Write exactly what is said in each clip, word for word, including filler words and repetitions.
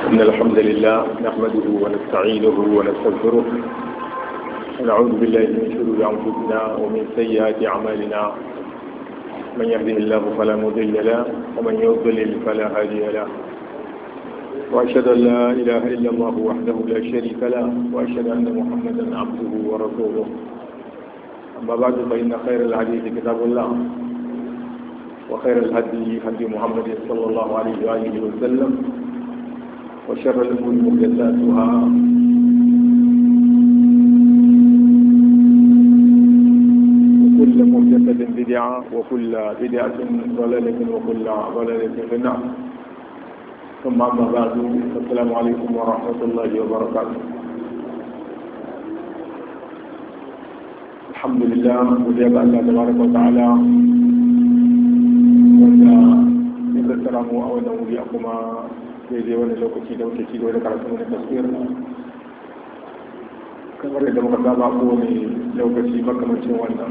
إن الحمد لله نحمده ونستعينه ونستغفره ونعوذ بالله من شرور أنفسنا ومن سيئات أعمالنا من يهده الله فلا مضل له ومن يضلل فلا هادي له وأشهد أن لا إله إلا الله وحده لا شريك له وأشهد أن محمدا عبده ورسوله أما بعد فإن خير الحديث كتاب الله وخير الهدي هدي محمد صلى الله عليه وآله وسلم وشر الأمور محدثاتها وكل محدثة بدعة وكل بدعة ضلالة وكل ضلالة في النار ثم أما بعد السلام عليكم ورحمة الله وبركاته. الحمد لله وجاب الله تبارك وتعالى wanda ya tattara mu a wannan wuri a kuma daidai wani lokaci da wuce ci da wani karatu wani taswir kamar yadda muka saba ko wani lokaci makamancin wannan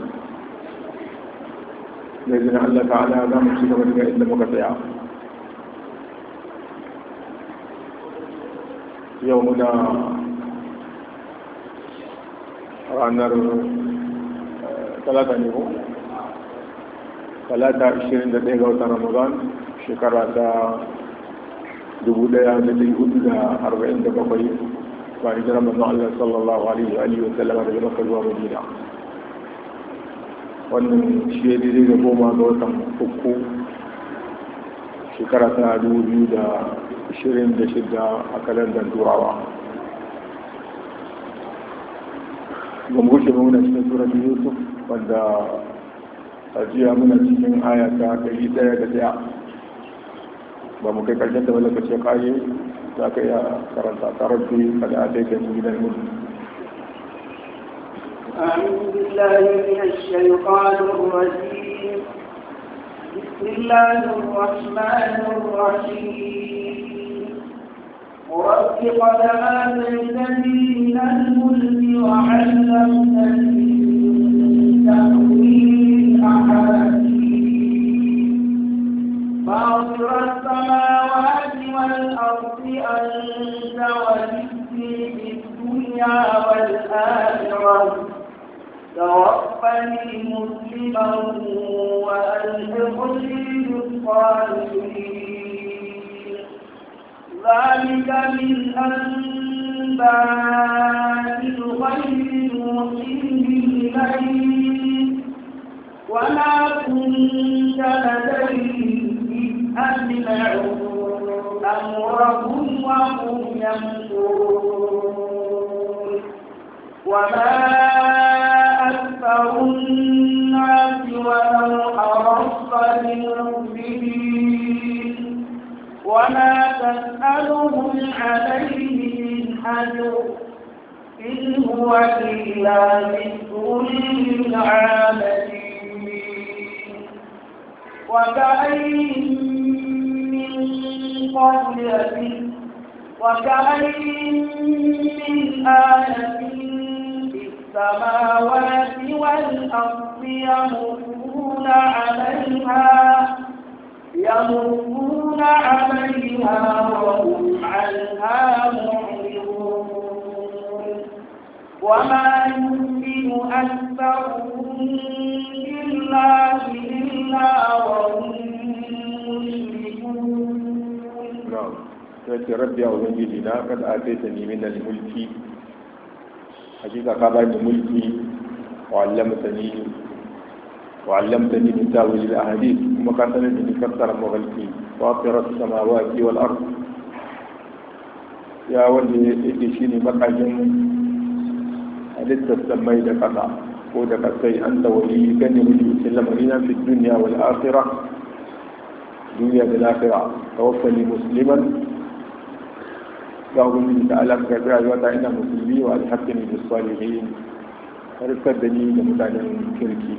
da izinin Allah ta'ala za mu ci gaba daga inda muka tsaya. yau muna ranar talata ne ko? talata ashirin da ɗaya ga watan ramadan shekara ta dubu ɗaya da ɗari hudu da arba'in da bakwai ba hijirar manzon Allah sallallahu alaihi wa sallam daga Makka zuwa Madina. Wannan shi ya daidai da goma ga watan uku shekara ta dubu biyu da ashirin da shida a kalandar turawa. Ba mu gushe muna cikin surat Yusuf wanda ajiya muna cikin aya ta ɗari ɗaya da ɗaya ba mu kai karshen da wani lokaci ƙaye za ka iya karanta tarabbi kada a daika ni gidan mutu. أعوذ بالله من الشيطان الرجيم بسم الله الرحمن الرحيم رب قد آتيتني من الملك وعلمتني من تأويل فاطر السماوات والأرض أنت ولي في الدنيا والآخرة توفني مسلما وألحقني بالصالحين ذلك من أنباء الغيب نوحيه إليك وما كنت لديهم أجمعوا أمرهم وهم يمكرون وما أكثر الناس ولو حرصت بمؤمنين وما تسألهم عليه من أجر إن هو إلا ذكر للعالمين وكأين من قرية وكأين من آية في السماوات والأرض يمرون عليها يمرون عليها وهم عنها معرضون وما يؤمن أكثرهم بالله إلا وهم sai rabbi ya ubangiji na kad ataitani min al-mulki hakika ka bani mulki wa 'allamtani wa 'allamtani min ta'wil al-ahadith kuma ka sanar da ni fassara magalki fatir as-samawati wal ard ya wanda yake shine makajin halittar samai da kasa ko da kasai anta wali kan yuji lamarina fi dunya wal akhirah duniya da lafiya tawaffani musliman ga ubangiji ta ala ka rayuwa ta ina musulmi wa alhaqqani bis salihin harkar da ni da mutanen kirki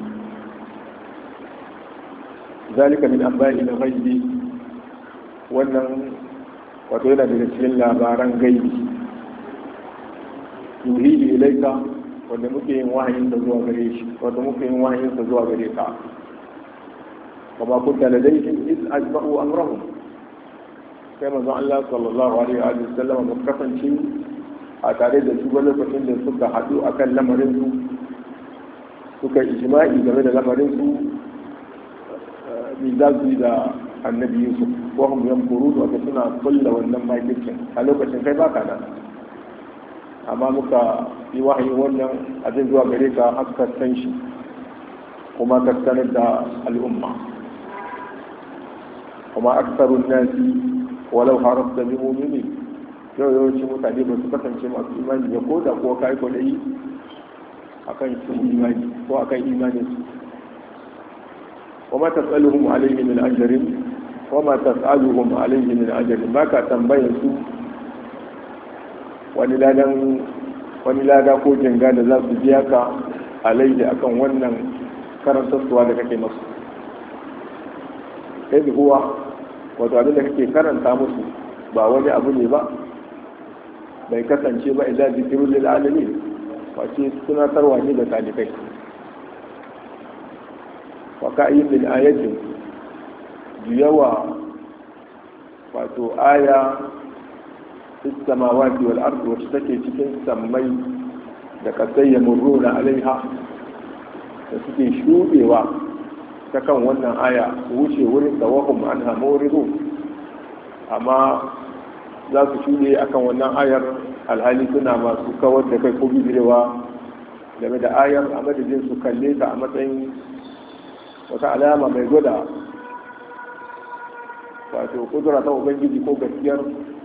zalika min anba'i al-ghaibi wannan wato yana daga cikin labaran gaibi yuhihi ilaika wanda muke yin wahayin sa zuwa gare shi wanda muke yin wahayin sa zuwa gare ka وما كنت لديهم إذ أجمعوا أمرهم kai manzon Allah sallallahu alaihi wa sallam ba kasance a tare da su wani lokacin da suka haɗu akan lamarin su suka ijma'i game da lamarin su bi za su yi da annabi Yusuf ko hum yamkuru wa suna kulla wannan makircin a lokacin kai baka nan amma muka yi wahayi wannan abin zuwa gare ka haka san shi kuma ka sanar da al'umma kuma aksarun nasi walau harafta bi mu'mini yau yawancin mutane ba su kasance masu imani da ko da ko kai ko dai akan su imani ko akan imanin su وما تسألهم عليه من أجر وما تسألهم عليه من أجر ما كتنبين سوء ونلادا ko jinga da za su biya ka alaihi akan wannan karantarsuwa da kake masu sai huwa wato abin da kake karanta musu ba wani abu ne ba bai kasance ba idan zikirul lil alamin wace tunatarwa ne da talibai wa ka'ayyin min ayatin yawa wato aya fis samawati wal ardi wacce take cikin sammai da kasai ya murruna alaiha da suke shudewa ta kan wannan aya su wuce wurin da wahum anha muridu amma za su shude akan wannan ayar alhali suna masu kawar da kai ko bibirewa game da ayar a madadin su kalle ta a matsayin wata alama mai gwada wato kudura ta ubangiji ko gaskiyar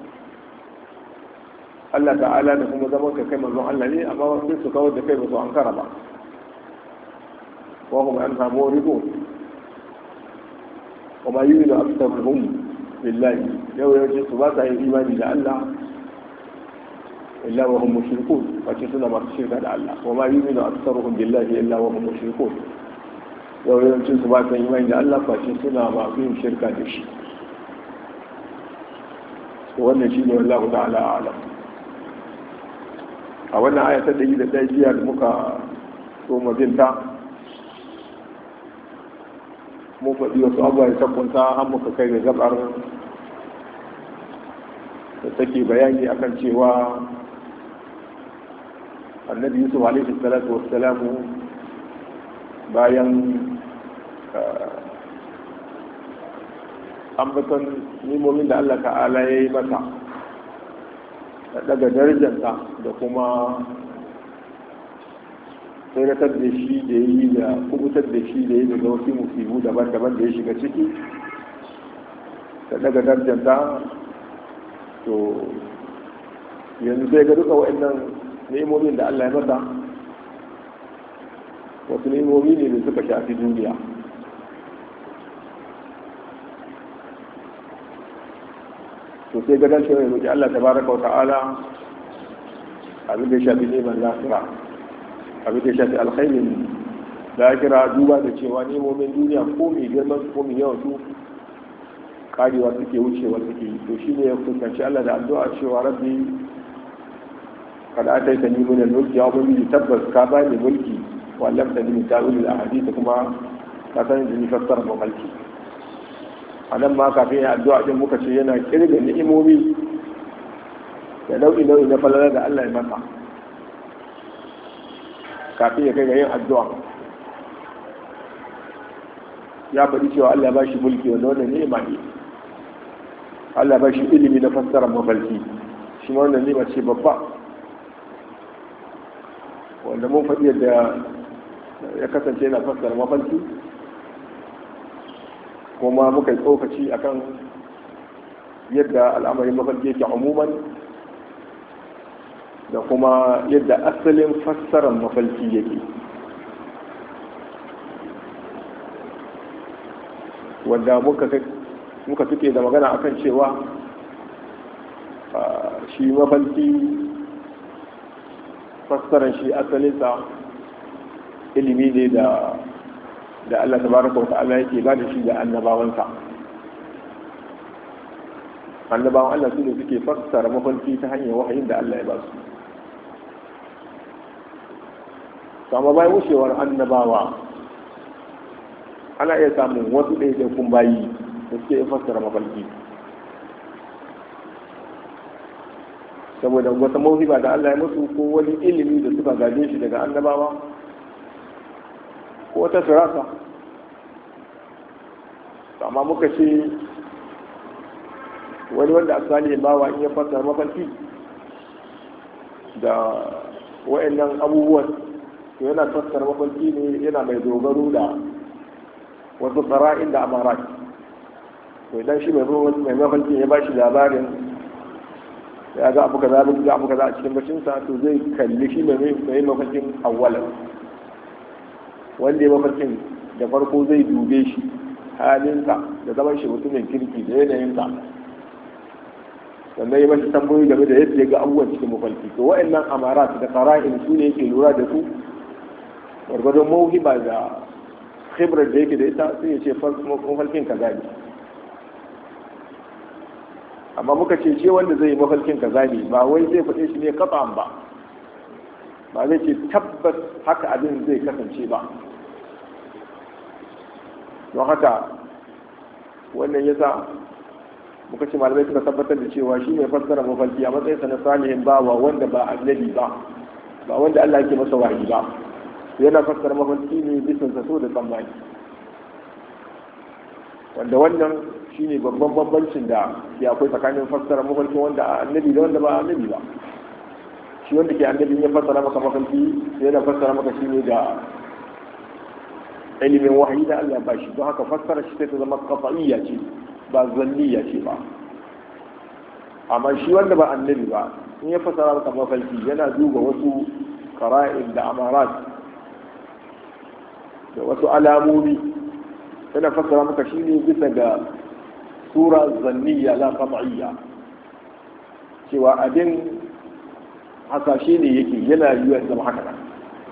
Allah ta'ala da kuma zaman ka kai manzon Allah ne amma sai su kawar da kai ba su an kara ba wa hum an samu rigo wa ma yuridu aktharuhum billahi yau yau su ba ta yin imani da Allah illa wa hum mushrikun wace suna masu shirka da Allah wa ma yuridu aktharuhum billahi illa wa hum mushrikun yau yawancin su ba ta imani da Allah face suna masu yin shirka da shi wannan shi ne wallahu ta'ala a'lam a wannan aya ta ɗari da ɗaya jiya da muka so mazinta mun faɗi wasu abubuwa da tabbunta har muka kai da gabar da take bayani akan cewa annabi yusuf alaihi salatu wassalamu bayan ambaton nimomin da Allah ta'ala ya yi mata da daga darajarta da kuma tsiratar da shi da yi da kubutar da shi da yi daga wasu musibu daban-daban da ya shiga ciki da daga darajarta to yanzu zai ga duka wa'annan nimomin da Allah ya mata wasu nimomi ne da suka shafi duniya to sai gadon shi ne roƙi Allah tabaraka wa ta'ala abin da ya shafi neman lafiya abin da ya shafi alkhairin lafiya duba da cewa nemomin duniya ko mai girman ko mai yawan su karewa suke wucewa suke yi to shi ne ya fuskanci Allah da addu'a cewa rabbi kada a taita ni mun mulki ya ubangiji tabbas ka bani mulki wallam ta ni ta'ulul ahadith kuma ka san ni fassara ba mulki anan ma kafin ya addu'a din muka ce yana kirga ni'imomi da nau'i nau'i na falala da Allah ya masa kafin ya kai ga yin addu'a ya faɗi cewa Allah ba shi mulki wanda wannan ni'ima ne Allah ba shi ilimi na fassara mafalki shi ma wannan ni'ima ce babba wanda mun faɗi yadda ya kasance yana fassara mafalki kuma muka yi tsokaci akan yadda al'amarin mafarki yake umuman da kuma yadda asalin fassarar mafarki yake wanda muka tuke da magana akan cewa shi mafarki fassarar shi asalinsa ilimi ne da da Allah tabaraka wa ta'ala yake ba da shi da annabawansa annabawan Allah su ne suke fassara mafarki ta hanyar wahayin da Allah ya ba su kama bayan wucewar annabawa ana iya samun wasu ɗaiɗaikun bayi da suke fassara mafarki saboda wata mawhiba da Allah ya musu ko wani ilimi da suka gaje shi daga annabawa ko wata firasa. amma muka ce wani wanda a salihin bawa in ya fassara mafarki da wa'annan abubuwan to yana fassara mafarki ne yana mai dogaro da wasu tsara'in da amarat. to idan shi mai mafarki ya ba shi labarin ya ga abu kaza ga abu kaza a cikin bacinsa, to zai kalli shi mai mafarkin awwalan wanda ya mafarkin da farko zai dube shi halinsa da zaman shi mutumin kirki da yanayinsa, sannan yi mashi tambayoyi game da yadda ya ga abubuwan cikin mafarki. to wa'annan amarat da qara'in su ne yake lura da su gwargwadon mawhiba da khibrar da yake da ita, sai ya ce mafarkin kaza ne. amma muka ce ce wanda zai yi mafarkin kaza ne ba wai zai faɗe shi ne kafan ba ba zai ce tabbas haka abin zai kasance ba. don haka wannan yasa muka ce malamai suka tabbatar da cewa shi ne fassara mafarki a matsayinsa na salihin bawa wanda ba annabi ba ba wanda Allah yake masa wahayi ba, yana fassara mafarki ne bisa zato da tsammani, wanda wannan shi ne babban bambancin da ya akwai tsakanin fassara mafarki wanda annabi da wanda ba annabi ba. shi wanda ke annabi ya fassara maka mafarki yana fassara maka shi ne da ilimin wahayi da Allah ba shi, don haka fassara shi sai ta zama qat'iyya ce ba zanniya ce ba. amma shi wanda ba annabi ba in ya fassara maka mafarki yana duba wasu qara'in da amarat da wasu alamomi, yana fassara maka shi ne bisa ga sura zanniya la qat'iyya, cewa abin hasashe ne yake yana yiwuwa zama haka nan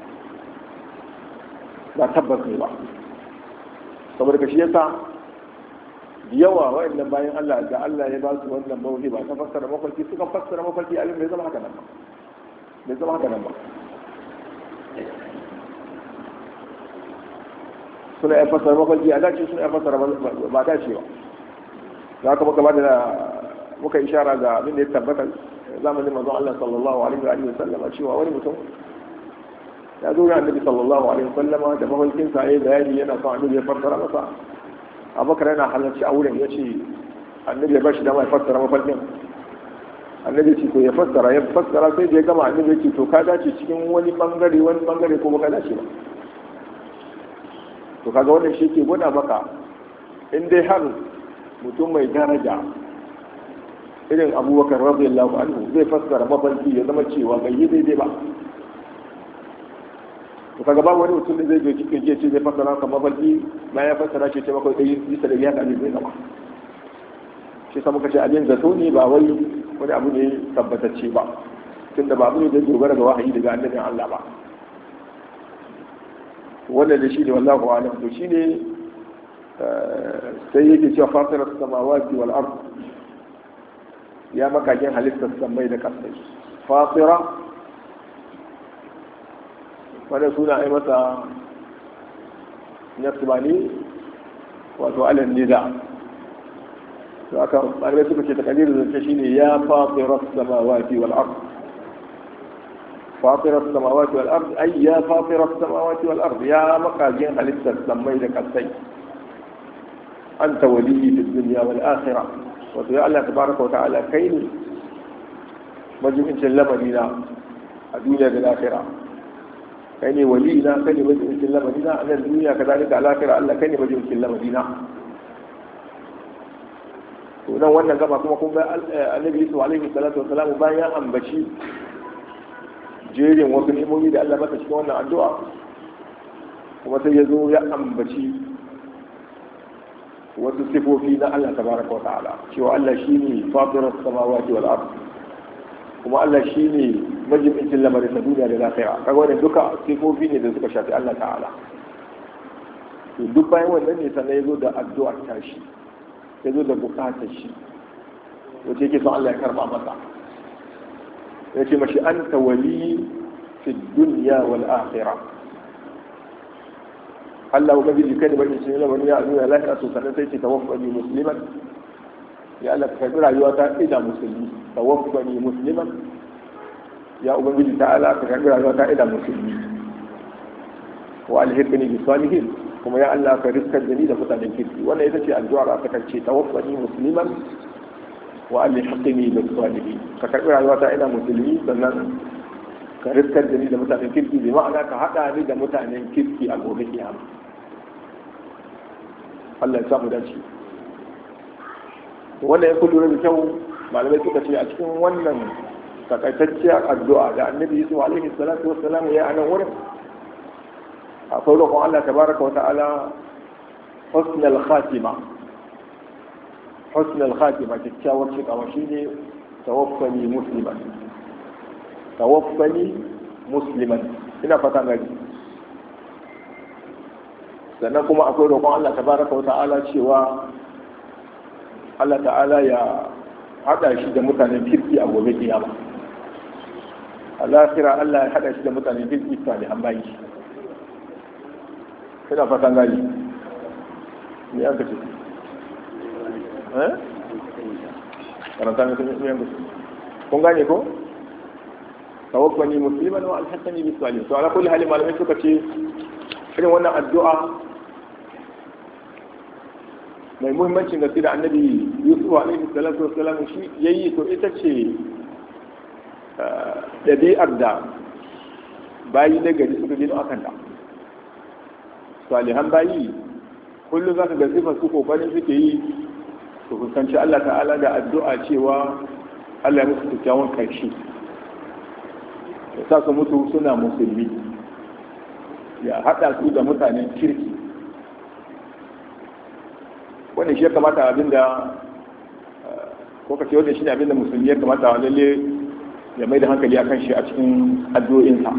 ba tabbas ne ba. saboda ka shi yasa yawa wa'annan bayan Allah da Allah ya ba su wannan mawhi ba ta fassara mafarki suka fassara mafarki abin bai zama haka nan ba bai zama haka nan ba suna ya fassara mafarki a dace suna ya fassara ba dace ba. za ka muka ba da muka ishara ga abin da ya tabbata zamanin manzon Allah sallallahu alaihi wa sallam cewa wani mutum ya zo ga annabi sallallahu alaihi wa sallam da mafarkin sa yayin bayani yana son annabi ya fassara masa. Abubakar yana halarci a wurin yace annabi ya bashi dama ya fassara mafarkin. annabi ce to ya fassara ya fassara sai da ya gama annabi ce to ka dace cikin wani bangare wani bangare ko baka dace ba. to kaga wannan shi ke gwada maka in dai har mutum mai daraja irin Abubakar radiyallahu anhu zai fassara mafarki ya zama cewa bai yi daidai ba, to kaga ba wani mutum da zai je cikin je ce zai fassara ka mafarki bayan ya fassara ce ce maka dai bisa da ya ka zai zama shi sa muka ce abin zato ne ba wai wani abu ne tabbatacce ba, tunda ba abu ne da dogara ga wahayi daga annabin Allah ba. wannan da shi ne wallahu a'lam. to shine sai yake cewa fatiras samawati wal ard, ya makakin halittar samai da kasai. fatira wanda suna ai masa nasbani wato alal nida, to aka bare suka ce takadirin zance shine ya fatiras samawati wal ard. fatiras samawati wal ard ay ya fatiras samawati wal ard, ya makakin halittar samai da kasai. anta waliyyi fid dunya wal akhirah, wato ya Allah tabaraka wa ta'ala kai ne majibincin lamarina a duniya da lahira, kai ne waliyina, kai ne majibincin lamarina a nan duniya kadalika a lahira. Allah kai ne majibincin lamarina. to dan wannan gaba kuma kun ga annabi Yusuf alaihi salatu wassalam bayan ya ambaci jerin wasu ni'imomi da Allah masa cikin wannan addu'a, kuma sai ya zo ya ambaci wasu sifofi na Allah tabaraka wa ta'ala, cewa Allah shine fatirar samawati wal ard, kuma Allah shine majibincin lamarin na duniya da lafiya. kaga wannan duka sifofi ne da suka shafi Allah ta'ala. to duk bayan wannan ne sannan ya zo da addu'ar tashi, ya zo da bukatar shi wace yake son Allah ya karba masa. ya ce mashi anta wali fi dunya wal akhirah, Allah ga biji kai da bakin shi lamari ya zuwa lafiya. to sannan sai ce tawaffani musliman, ya Allah ka karbi rayuwa ta ida musulmi. tawaffani musliman ya ubangiji ta'ala ka karbi rayuwa ta ina musulmi wa alhiqni bi salihin kuma ya Allah ka riskar da ni da mutanen kirki wannan ita ce addu'ar aka kace tawaffani musliman wa alhiqni bi salihin ka karbi rayuwa ta ina musulmi sannan ka riskar da ni da mutanen kirki bi ma'ana ka hada ni da mutanen kirki a gobe kiyama Allah ya samu dace wannan ya kullu da kyau malamai suka ce a cikin wannan takaitacciyar addu'a da annabi Yusuf alaihi salatu wassalam ya anan wurin akwai roƙon Allah tabaraka wa ta'ala husnul khatima husnul khatima kyakkyawar cikawa shine tawaffani musliman tawaffani musliman ina fata gani sannan kuma akwai roƙon Allah tabaraka wa ta'ala cewa Allah ta'ala ya hada shi da mutanen kirki a gobe kiyama al-akhirah Allah ya hada shi da mutanen kirki salihan bayi ina fatan gani me aka ce eh karanta ne me aka ce kun gane ko tawaffani musliman wa alhaqani bis salihin to ala kulli hal malamai suka ce irin wannan addu'a mai muhimmancin gaske da annabi Yusuf alaihi salatu wassalam shi yayi to ita ce ɗabi'ar da bayi na gari suka gino akan ta salihan bayi kullum za ka ga sifar su kokarin suke yi su fuskanci Allah ta'ala da addu'a cewa Allah ya musu kyakkyawan karshe ya sa su mutu suna musulmi ya haɗa su da mutanen kirki wannan shi ya kamata abinda ko kace wannan shine abinda musulmi ya kamata lalle ya mai da hankali akan shi a cikin addu'o'insa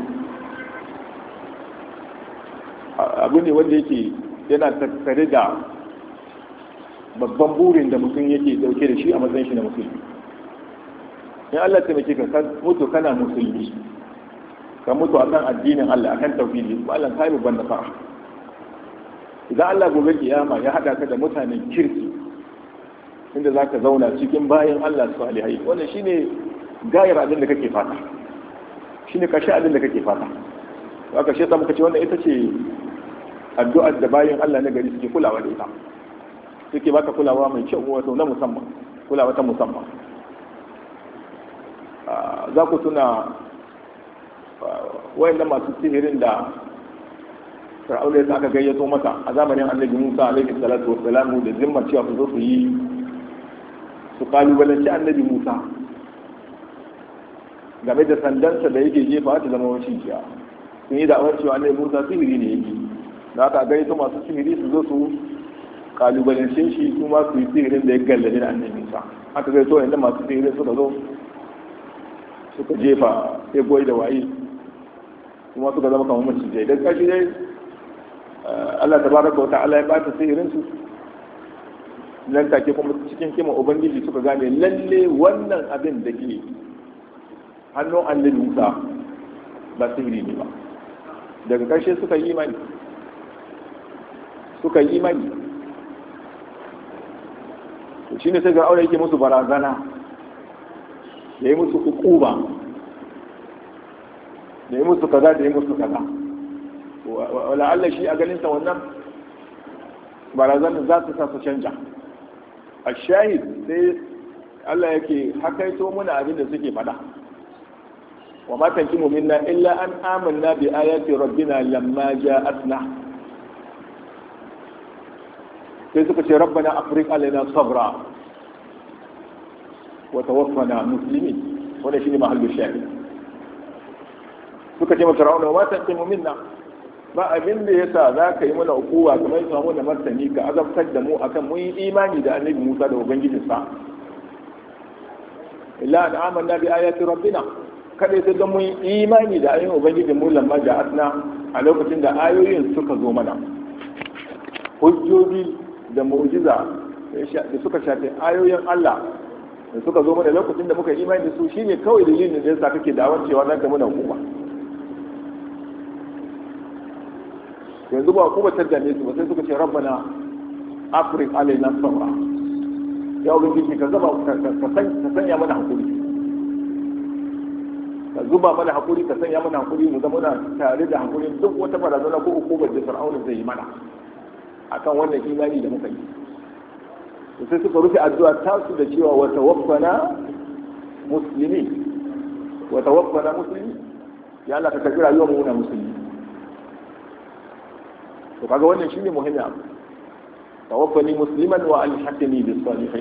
abu ne wanda yake yana tattare da babban burin da mutum yake dauke da shi a matsayin shi na musulmi in Allah ta mace ka mutu kana musulmi ka mutu akan addinin Allah akan tauhidi ba Allah kai babban nasara idan Allah gobe kiyama ya hada ka da mutanen kirki inda zaka zauna cikin bayan Allah salihai wannan shine gayar abin da kake fata shine kashi abin da kake fata haka shi yasa muka ce wannan ita ce addu'ar da bayan Allah na gari suke kulawa da ita suke baka kulawa mai kyau wato na musamman kulawa ta musamman za ku tuna wayannan masu sihirin da fir'auna ya aka gayyato masa a zamanin annabi Musa alaihi salatu wassalamu da zimmar cewa su zo su yi su kalubalanci annabi Musa game da sandansa da yake jefa ta zama wani jiya sun yi da'awar cewa annabi Musa sihiri ne yake da aka gayyato masu sihiri su zo su kalubalance shi su ma su yi sihirin da ya gallabe da annabi Musa aka gayyato yadda masu sihirin suka zo suka jefa ya goyi da waye kuma suka zama kamar macijai don kashi dai Allah tabaraka wa ta'ala ya bata sihirin su nan take kuma cikin kima ubangiji suka gane lalle wannan abin da ke hannun annabi Musa ba sihiri ne ba daga karshe suka yi imani suka yi imani shi ne sai ga aure yake musu barazana ya yi musu hukuma da yi musu kaza da yi musu kaza wala Allah shi a ganin sa wannan barazan za su sa su canja a shahid sai Allah yake hakaito muna abin da suke fada wa ma tankimu minna illa an amanna bi ayati rabbina lamma ja'atna sai suka ce rabbana afriq alaina sabra wa tawaffana muslimin wannan shine mahallu shahid suka ce masa ra'una wa tanqimu minna ba abin da yasa za ka yi mana ukuwa kamar yasa mu da martani ka azabtar da mu akan mun yi imani da annabi Musa da ubangijin sa illa an amanna bi ayati rabbina kada sai dan mun yi imani da ayoyin ubangijin mu lamma ja'atna a lokacin da ayoyin suka zo mana hujjoji da mu'jiza da suka shafi ayoyin Allah da suka zo mana lokacin da muka yi imani da su shine kawai dalilin da yasa kake da'awar cewa za ka muna hukuma yanzu ba kuma tardane su ba sai suka ce rabbana afriq alaina sabra ya ubangiji ka zaba ka sanya mana hakuri ka zuba mana hakuri ka sanya mana hakuri mu zama tare da hakurin duk wata barazana ko hukumar da Fir'auna zai yi mana akan wannan imani da muka yi. Sai suka rufe addu'a tasu da cewa wa tawaffana muslimin wa tawaffana muslimin, ya Allah ka karbi rayuwar mu na musulmi. to kaga wannan shine muhimmi abu, tawaffani musliman wa alhaqni bis salihin.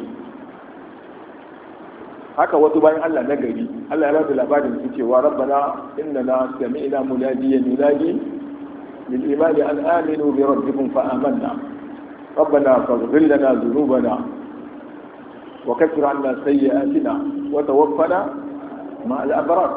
haka wasu bayan Allah na gari Allah ya ba da labarin su cewa rabbana innana sami'na munadiyan yunadi lil imani an aminu bi rabbikum fa amanna rabbana faghfir lana dhunubana wa kaffir 'anna sayyi'atina wa tawaffana ma'al abrar.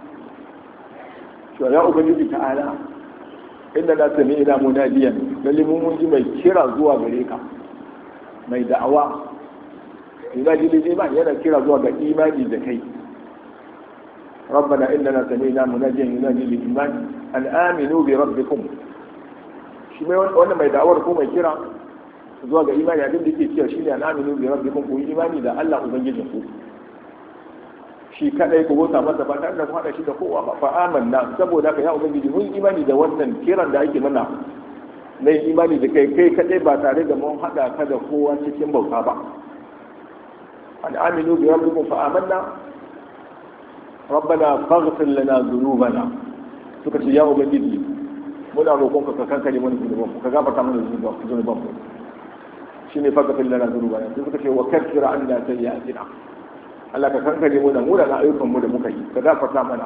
to ya ubangiji ta'ala innana sami'na munadiyan, lalle mun ji mai kira zuwa gare ka, mai da'awa yunadi lil iman, yana kira zuwa ga imani da kai. rabbana innana sami'na munadiyan yunadi lil iman an aminu bi rabbikum. shi mai wannan mai da'awar ko mai kira zuwa ga imani, abin da yake cewa shine an aminu bi rabbikum, ku yi imani da Allah ubangijin ku shi kadai, ku bauta masa ba tare da ku hada shi da kowa ba. fa amanna, saboda haka ya ubangiji mun imani da wannan kiran da ake mana na imani da kai kai kadai ba tare da mun hada ka da kowa cikin bauta ba. an aminu bi rabbikum fa amanna rabbana faghfir lana dhunubana, suka ce ya ubangiji muna roƙon ka kankare mana zunuban ka gafarta mana zunuban mu, shine faghfir lana dhunubana. sai suka ce wa kaffir anna sayyi'atina, Allah ka kankare mu da mu da ayyukan mu da muka yi ka gafarta mana.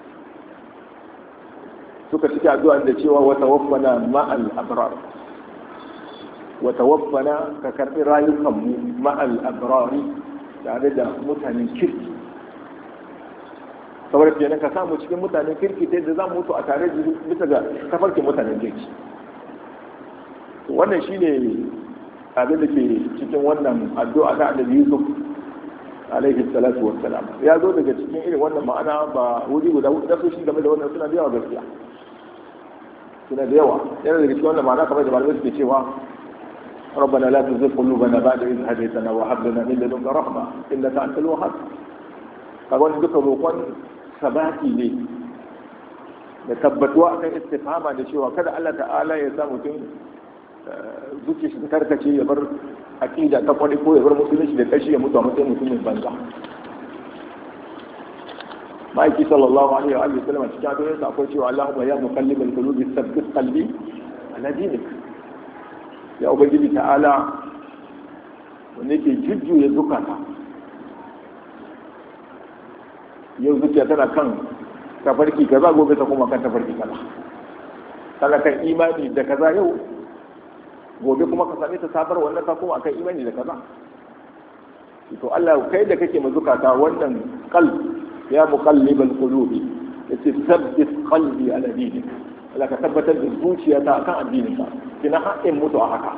suka cike addu'a da cewa wa tawaffana ma'al abrar, wa tawaffana ka karbi rayukan mu ma'al abrari, tare da mutanen kirki. saboda kenan ka samu cikin mutanen kirki ta yadda za mu mutu a tare da bisa ga tafarkin mutanen kirki. wannan shine abin da ke cikin wannan addu'a ta Annabi Yusuf alaihi salatu wassalam. ya zo daga cikin irin wannan ma'ana ba wuri guda da su shi game da wannan suna da yawa gaskiya, suna da yawa. yana daga cikin wannan ma'ana kamar da malamai suke cewa ربنا لا تزغ قلوبنا بعد إذ هديتنا وهب لنا من لدنك رحمة إنك أنت الوهاب. فقال duka roƙon sabati ne da tabbatuwa akan istifhama da cewa kada Allah ta'ala ya sa mutum zuciya shi karkace ya bar aqida ta kwari ko ya bar musulunci da kashi ya mutu a matsayin mutumin banza. Ma'aiki sallallahu alaihi wa sallam cikin addu'o'insa akwai cewa Allahumma ya muqallibal qulubi thabbit qalbi ala dinik. ya ubangiji ta'ala wanda ke jujjuya zukata, yau zuciya tana kan tafarki kaza gobe ta kuma kan tafarki kaza, tana kan imani da kaza yau gobe kuma ka same ta sabar wannan ta kuma akan imani da kaza. to Allah kai da kake mazukata wannan qalb ya muqallibal qulubi yace thabbit qalbi ala dinik, Allah ka tabbatar da zuciyata akan addininka, kina haƙin mutu a haka.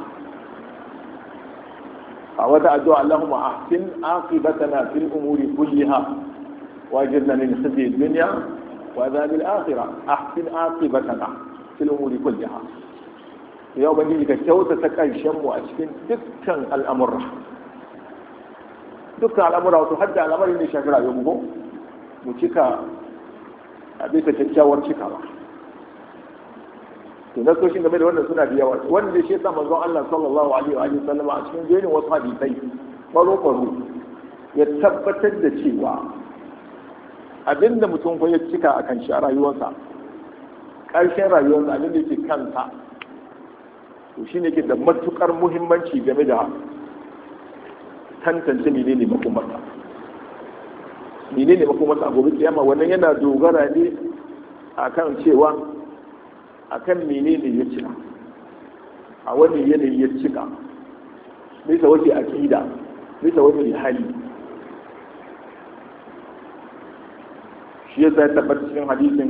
a wata addu'a Allahumma ahsin aqibatana fil umuri kulliha wajirna min khizyi dunya wa adhabil akhirah. ahsin aqibatana fil umuri kulliha, ya ubangiji ka kyautata karshen mu a cikin dukkan al'amura. dukkan al'amura wato hadda al'amarin da shafi rayuwar mu mu cika a bisa kyakkyawar cikawa. to nasoshin game da wannan suna da yawa, wanda shi yasa manzon Allah sallallahu alaihi wa sallam a cikin jerin wasu hadisai baro baro ya tabbatar da cewa abinda mutum ko ya cika akan shi a rayuwarsa, ƙarshen rayuwarsa abinda yake kansa, to shine ke da matukar muhimmanci game da tantance menene makomarsa. menene makomarsa a gobe kiyama, wannan yana dogara ne akan cewa akan menene ya cika, a wani yanayi ya cika, bisa wace akida, bisa wani hali. shi yasa ya tabbata cikin hadisin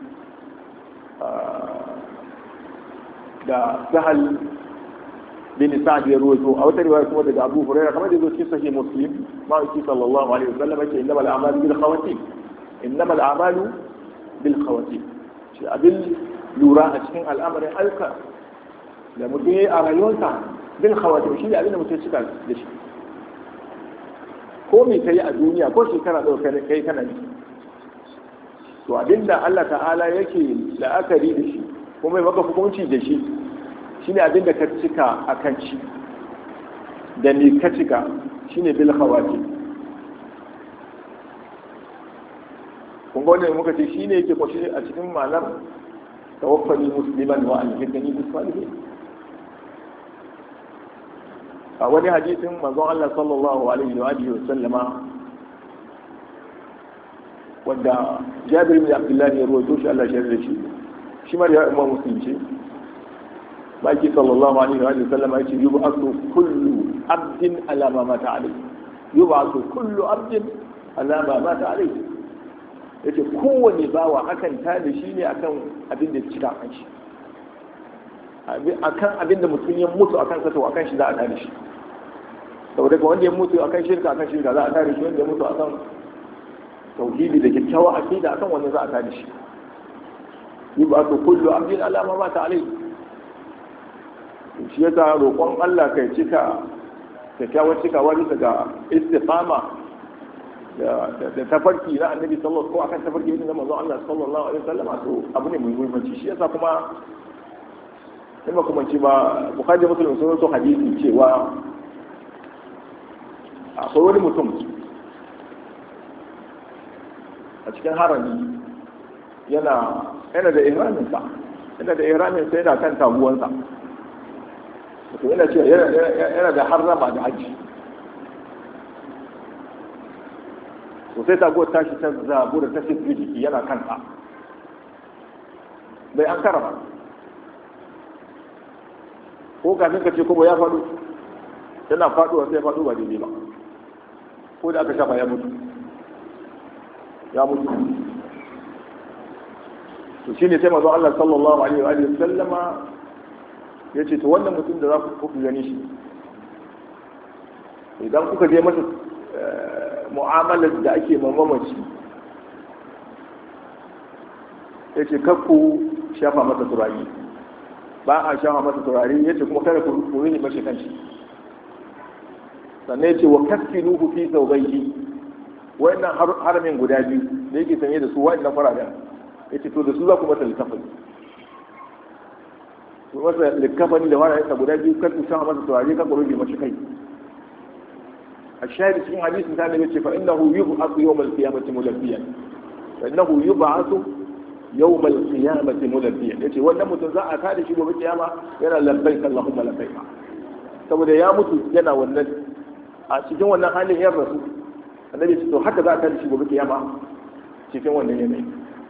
da Sahal bin Sa'd ya ruwaito, a wata riwaya kuma daga Abu Hurairah kamar da yake cikin Sahih Muslim, ma yake sallallahu alaihi wasallam yake innamal a'malu bil khawatim, innamal a'malu bil khawatim. shi abin lura a cikin al'amarin ayyuka da mutum ya yi a rayuwarsa bin khawatim, shi ne abin da mutum cika da shi. ko me ka yi a duniya ko shekara ɗauka kai kana yi, to abinda Allah ta'ala yake la'akari da shi kuma ya maka hukunci da shi shine abinda ka cika akan shi da ni ka cika shine bil khawati. kun ga wannan muka ce shine yake kwashi a cikin ma'anar tawaffani musliman wa alhiqni bis salihin. a wani hadisin manzon Allah sallallahu alaihi wa alihi wa sallama wanda Jabir bin Abdullah ya rawaito shi Allah ya yarda shi shi ma ya imam Muslim ce baki sallallahu alaihi wa sallama yace yub'athu kullu abdin ala ma mata alayhi yub'athu kullu abdin ala ma mata alayhi yace kowane bawa akan ta da shi ne akan abin da cika kan shi akan abin da mutum ya mutu akan sa to akan shi za a tare shi saboda ka wanda ya mutu akan shirka akan shirka za a tare shi, wanda ya mutu akan tauhidi da kyakkyawa aqida akan wannan za a tare shi. yub'athu kullu abdin ala ma mata alayhi. shi yasa roƙon Allah kai cika kyakkyawar cikawa bisa ga istiqama da tafarki na annabi sallallahu alaihi wasallam akan tafarki na manzon Allah sallallahu alaihi wasallam to abu ne mai muhimmanci. shi yasa kuma in ba kuma ci ba Bukhari da Muslim sun so hadisi cewa akwai wani mutum a cikin harami yana yana da ihramin sa yana da ihramin sa yana kan taguwansa to yana cewa yana da harrama da haji. to sai taguwar tashi ta zabu da ta fi jiki yana kanta bai an karama ko kafin ka ce kuma ya faɗo yana faɗuwa sai ya faɗo ba daidai ba ko da aka shafa ya mutu ya mutu to shine sai manzo Allah sallallahu alaihi wa sallama ya ce to wannan mutum da za ku ku gani shi idan kuka je masa mu'amalar da ake mamamaci ya ce kakku shafa masa turare ba a shafa masa turare ya ce kuma kada ku rini mashi kanshi sannan ya ce wa kaskinuhu fi zawbayhi wayannan haramin guda biyu da yake sanye da su wayannan fararen ya ce to da su za ku masa littafin su masa littafin da fararen guda biyu kan ku shafa masa turare kan ku rini mashi kai. الشاهد في حديث ثاني يقول فإنه يبعث يوم القيامة ملبيا فإنه يبعث يوم القيامة ملبيا يقول wannan mutum za a tada shi gobe kiyama yana labbaik Allahumma labbaik saboda ya mutu yana wannan a cikin wannan halin ya rasu annabi to haka za a tada shi gobe kiyama cikin wannan yanayi.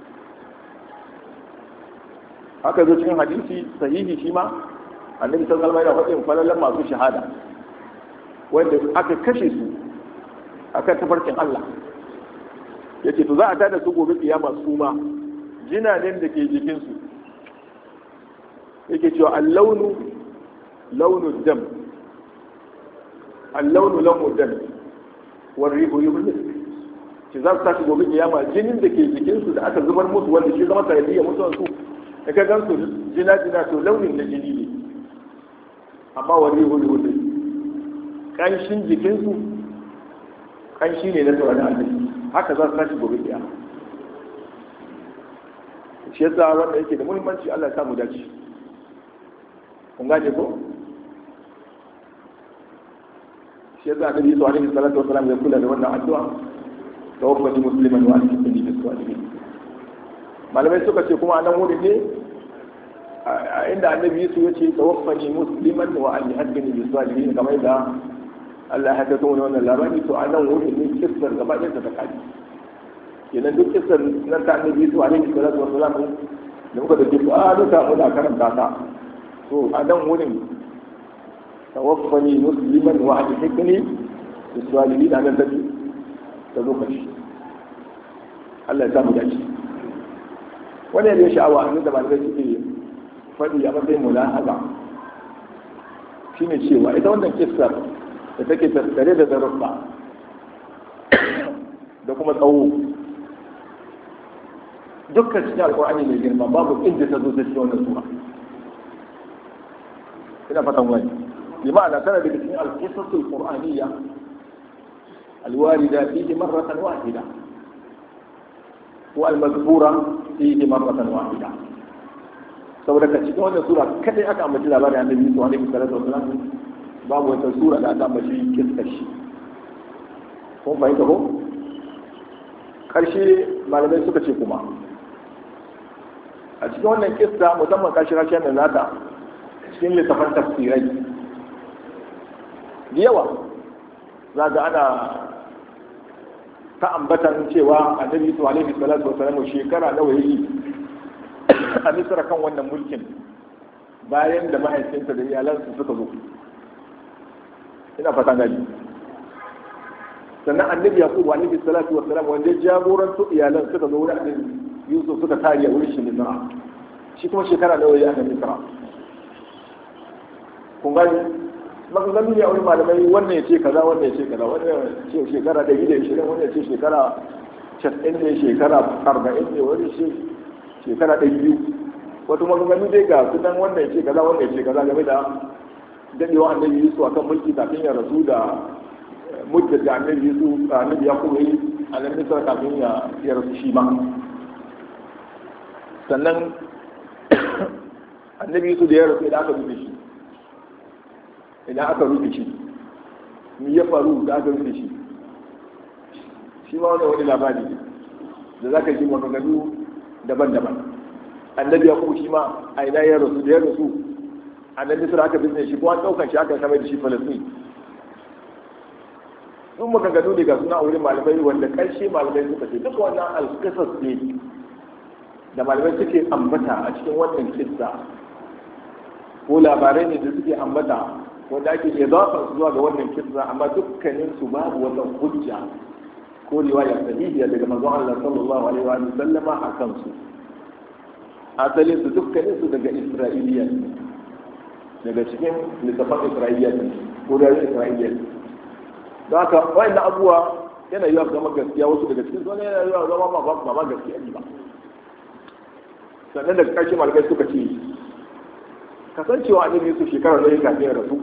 haka zo cikin hadisi sahihi shi ma annabi sallallahu alaihi wasallam ya faɗi falalan masu shahada wanda aka kashe su akan tafarkin Allah ya ce to za a tada su gobe kiyama su ma jinanen da ke jikinsu yake cewa allaunu launu dam allaunu launu dam war rihu yublis ce za su tashi gobe kiyama jinin da ke jikinsu da aka zubar musu wanda shi zama sanadiyyar mutuwar su da ka gan su jina jina to launin na jini ne amma war rihu yublis kanshin jikinsu kanshi ne na tsoron Allah haka za su tashi gobe kiyama. shi yasa wanda yake da muhimmanci Allah ya samu dace kun gane ko shi yasa annabi sallallahu alaihi salatu wasallam ya kula da wannan addu'a tawaffani musliman wa alhiqni bis salihin. malamai suka ce kuma anan wurin ne a inda annabi Yusuf ya ce tawaffani musliman wa alhiqni bis salihin kamar da Allah ya kawo wannan labari to a nan wurin ne kissar gaba ɗaya ta kaji kenan duk kissar nan ta annabi Yusuf alaihi salatu wassalam da muka da duk a duka muna karanta ta to a nan wurin tawaffani musliman wa alhiqni bis salihin nan da ta lokaci Allah ya samu dace. wannan ne sha'awa annabi da malamai suke faɗi a matsayin mulahaza shine cewa ita wannan kissar da take tattare da darussa da kuma tsawo dukkan cikin alƙur'ani mai girma babu inda ta zo ta cikin wannan sura ina fatan wani lima'ana tana daga cikin alƙisasul qur'aniyya alwarida fihi marratan wahida ko al-mazkura fihi marratan wahida. saboda ka cikin wannan sura kadai aka ambaci labarin annabi Yusuf alaihi salatu wasalam, babu wata sura da aka ambaci kissar shi. kun fahimta ko? karshe malamai suka ce kuma a cikin wannan kissa musamman kashi rashin da nata cikin littafan tafsirai da yawa za ga ana ta ambatan cewa annabi Yusuf alaihi salatu wasalam shekara nawa yayi a Misra kan wannan mulkin bayan da mahaifinsa da iyalansu suka zo. Ina fatan gani. Sannan annabi Yaqub alaihi salatu wasalam wanda jagorantu iyalan suka zo wurin annabi Yusuf suka tare wurin shi Misra. Shi kuma shekara nawa yayi a Misra. Kun gani maganganu ne a wurin malamai, wannan ya ce kaza wannan ya ce kaza, wannan ya ce shekara ɗari da ishirin, wannan ya ce shekara casa'in ne, shekara arba'in ne, wani ce shekara ɗari biyu. Wato maganganu dai ga sunan wannan ya ce kaza wannan ya ce kaza game da daɗewa annabi Yusuf akan mulki kafin ya rasu da muddar da annabi Yusuf annabi ya kuma yi a nan Misra kafin ya rasu shi ma. Sannan annabi Yusuf da ya rasu idan aka rufe shi idan aka rufe shi mi ya faru da aka rufe shi shi ma wani wani labari da za ka ji maganganu daban-daban. Annabi ya kuma shi ma a ina ya rasu da ya rasu a nan Misra aka bizne shi kuma ɗaukan shi aka samar da shi Falastin. Sun maganganu ne ga suna a wurin malamai wanda ƙarshe malamai suka ce duka wannan alƙasas ne da malamai suke ambata a cikin wannan kissa ko labarai ne da suke ambata wanda ake iya zafa su zuwa ga wannan kissa, amma dukkanin su babu wata hujja ko riwaya sahihiya daga manzon Allah sallallahu alaihi wa sallama a kansu. Asalin su dukkanin su daga Isra'iliya daga cikin littafan Isra'iliya ko da Isra'iliya. Don haka wayannan abubuwa yana yiwa zama gaskiya, wasu daga cikin su yana yiwa zama ba ma gaskiya ne ba. Sannan daga ƙarshe malamai suka ce kasancewa annabi Yusuf shekara nawa kafin ya rasu,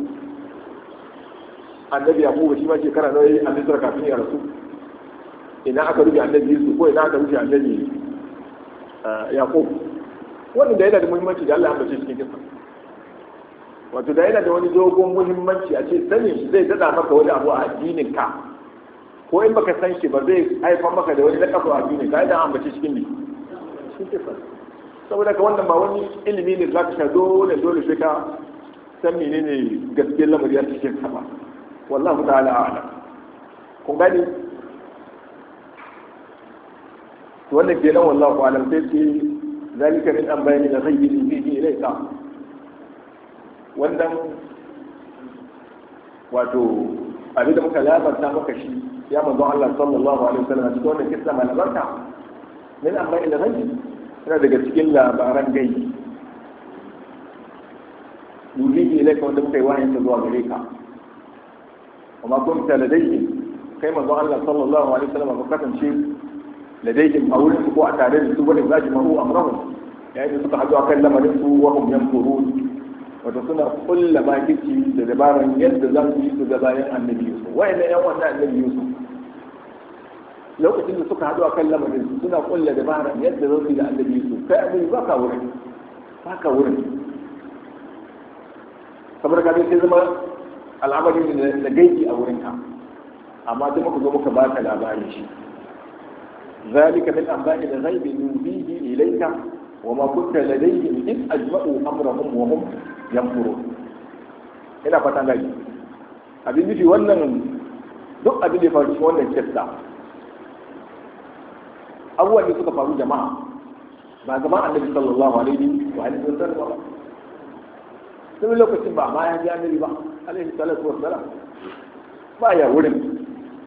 annabi Yakubu shi ma shekara nawa a Misra kafin ya rasu, ina aka rufe annabi Yusuf ko ina aka rufe annabi Yakubu, wannan da yana da muhimmanci da Allah ya ambace cikin kisa. Wato da yana da wani dogon muhimmanci a ce sanin shi zai dada maka wani abu a addinin ka, ko in baka san shi ba zai haifar maka da wani nakasu a addinin ka, idan ambace cikin ne cikin kisa. Saboda ka wannan ba wani ilimi ne za ka sha dole dole sai ka san menene gaskiyar lamari a cikin sa ba. Wallahu ta'ala a'lam. Kun gani to wannan kenan wallahu a'lam. Sai ce zalika min anba'il ghaibi bihi ilayka, wannan wato abin da muka labarta maka shi ya manzo Allah sallallahu alaihi wasallam cikin wannan kissa mai albarka min anba'il ghaibi, yana daga cikin labaran gai yuhihi ilaika wanda muka yi wahayin ta zuwa gare ka. kuma kun ta ladayhim, kai manzo Allah sallallahu alaihi wasallam ka kasance ladayhim a wurin su ko a tare da su wani zaji mahu amrahum, yayin da suka haɗu a kan lamarin su wa hum yanfurun, wato suna kulla bakici da dabaran yadda za su yi su ga bayan annabi Yusuf. Wayannan yan wannan annabi Yusuf lokacin da suka haɗu a kan lamarin su suna kulla dabaran yadda za su yi da annabi Yusuf, kai annabi ba ka wurin ba ka wurin saboda ka sai zama al'amari ne da gaibi a wurin ka, amma sai muka zo muka baka labarin shi. zalika min anba'i al-ghaibi nuhihi ilayka wa ma kunta ladayhim id ajma'u amrahum wa hum yanfurun. ina fatan gani abin nufi wannan duk abin da ya faru cikin wannan kissa abubuwan da suka faru jama'a ba gaban annabi sallallahu alaihi wa alihi wa sallam sai lokacin ba ma ya ji annabi ba alaihi salatu wa salam ba ya wurin.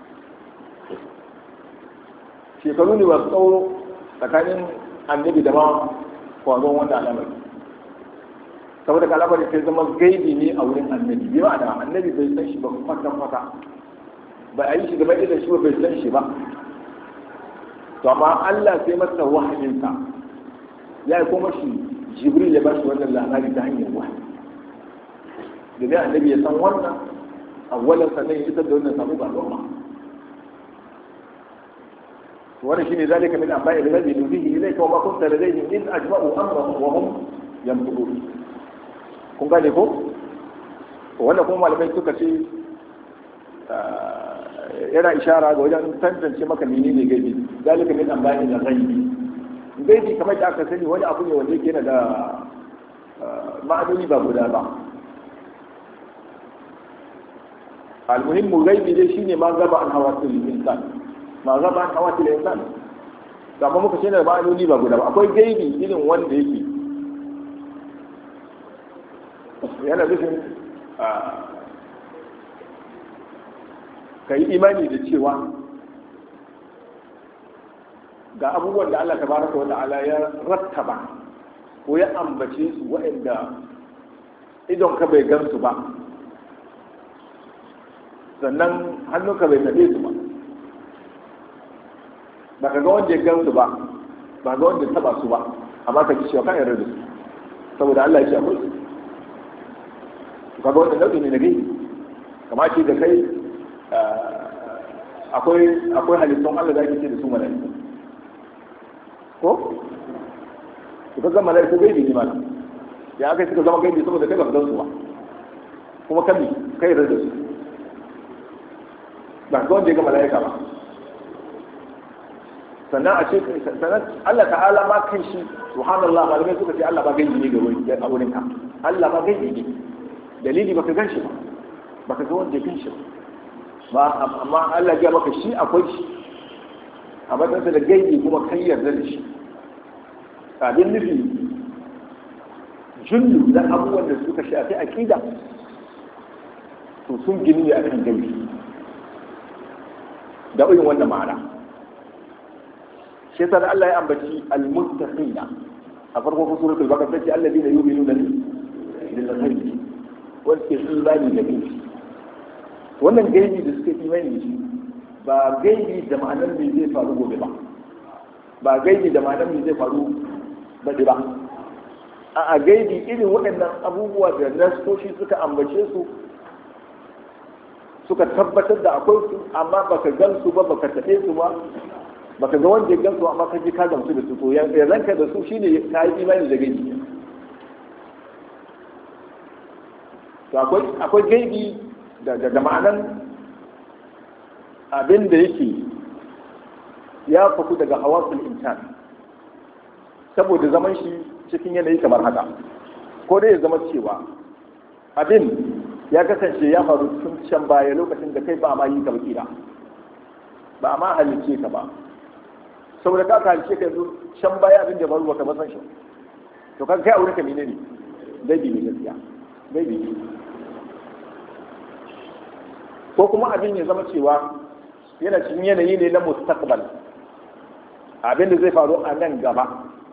shekaru ne ba tsawo tsakanin annabi da ma kwazon wanda al'amari, saboda ka al'amari sai zama gaibi ne a wurin annabi. bi ma'ana annabi bai san shi ba kwata-kwata, ba a yi shi gaba da shi ba bai san shi ba. to amma Allah sai masa wahayinsa ya yi kuma shi Jibril ya ba shi wannan labari ta hanyar wahayi, domin annabi ya san wannan awwalan sannan ya isar da wannan sabo ga al'umma. wannan shine zalika min anba'i alladhi nuhihi ilayka wa ma kunta ladayhim in ajma'u amrahum wa hum yamkurun. kun gane ko wannan kuma malamai suka ce yana ishara ga wajen tantance maka menene gaibi. zalika min anba'i al-ghaibi. gaibi kamar da aka sani wani abu ne wanda yake yana da ma'anoni ba guda ba. al-muhimmu gaibi dai shine ma gaba an hawatul insan ma gaba an hawatul insan amma muka ce da ma'anoni ba guda ba. akwai gaibi irin wanda yake yana nufin ka yi imani da cewa ga abubuwan da Allah tabaraka wa ta'ala ya rattaba ko ya ambace su waɗanda idon ka bai gansu ba sannan hannunka bai taɓe su ba ba ka ga wanda ya gansu ba ba ga wanda ya taɓa su ba amma ka ji cewa kan yarda da su saboda Allah ya ce akwai su kaga wanda nau'i ne na gaibi kamar ce da kai akwai akwai halittun Allah da ake ce da su mala'iku ko su ka zama mala'iku gaibi ne mana ya aka suka zama gaibi saboda kai ba ka gan su ba kuma kami kai yarda da su ba ga wanda ya ga mala'ika ba sannan a ce sannan Allah ta'ala ma kan shi subhanallah malamai suka ce Allah ba gaibi ne ga wurin ka Allah ba gaibi ne dalili baka gan shi ba baka ga wanda ya gan shi ba amma Allah ya maka shi akwai shi a matsayin da gaibi kuma kai yarda da shi abin nufi jullu da abubuwan da suka shafi aqida to sun gini ne akan gaibi da irin wannan ma'ana shi yasa Allah ya ambaci al-muttaqina a farkon suratul baqara sai alladheena yu'minuna bil ghaibi wa yastaqimuna da gaibi wannan gaibi da suka imani shi ba gaibi da ma'anar me zai faru gobe ba ba gaibi da ma'anar me zai faru baɗi ba a gaibi irin waɗannan abubuwa da nasoshi suka ambace su suka tabbatar da akwai su amma baka gan su ba baka taɓe su ba baka ga wanda ya gan su amma ka ji ka gamsu da su to ya ranka da su shine ka yi imani da gaibi to akwai akwai gaibi da da ma'anan abin da yake ya faku daga hawasul insan saboda zaman shi cikin yanayi kamar haka ko dai ya zama cewa abin ya kasance ya faru tun can baya lokacin da kai ba ma yi ka bakira ba ma halice ka ba saboda ka halice ka yanzu can baya abin da faru baka ba san shi to kan kai aure ka menene gaibi ne gaskiya gaibi ne ko kuma abin ya zama cewa yana cikin yanayi ne na mustaqbal abin da zai faru a nan gaba